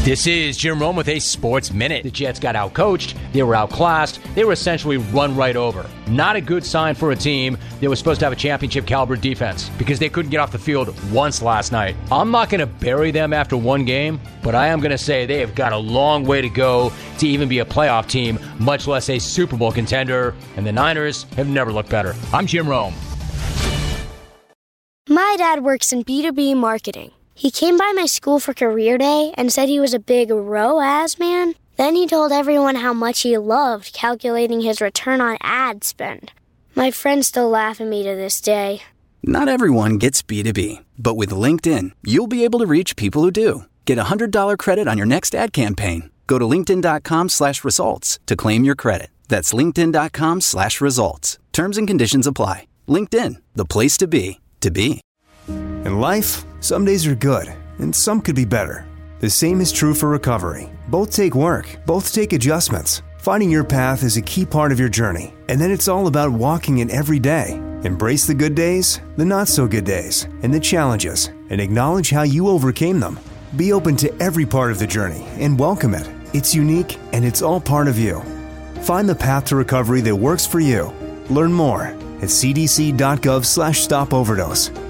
This is Jim Rome with a Sports Minute. The Jets got outcoached, they were outclassed, they were essentially run right over. Not a good sign for a team that was supposed to have a championship caliber defense because they couldn't get off the field once last night. I'm not going to bury them after one game, but I am going to say they have got a long way to go to even be a playoff team, much less a Super Bowl contender, and the Niners have never looked better. I'm Jim Rome. My dad works in B2B marketing. He came by my school for career day and said he was a big ROAS man. Then he told everyone how much he loved calculating his return on ad spend. My friends still laugh at me to this day. Not everyone gets B2B, but with LinkedIn, you'll be able to reach people who do. Get $100 credit on your next ad campaign. Go to linkedin.com/results to claim your credit. That's linkedin.com/results. Terms and conditions apply. LinkedIn, the place to be, to be. In life, some days are good, and some could be better. The same is true for recovery. Both take work, both take adjustments. Finding your path is a key part of your journey, and then it's all about walking it every day. Embrace the good days, the not-so-good days, and the challenges, and acknowledge how you overcame them. Be open to every part of the journey and welcome it. It's unique, and it's all part of you. Find the path to recovery that works for you. Learn more at cdc.gov/stopoverdose.